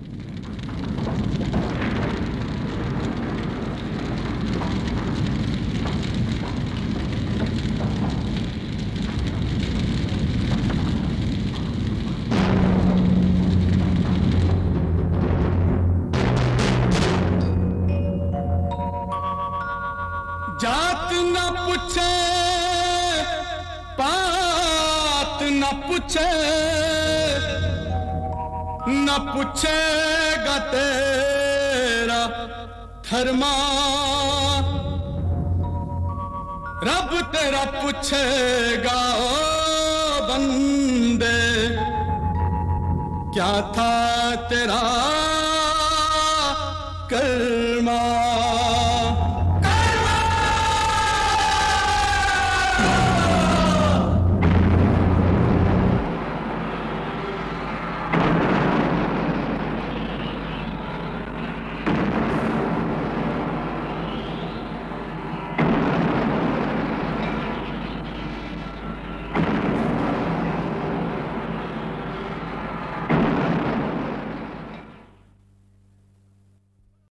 जात न पूछे पात न पूछे न पूछेगा तेरा धर्मा रब तेरा पूछेगा ओ बंदे क्या था तेरा कर्मा।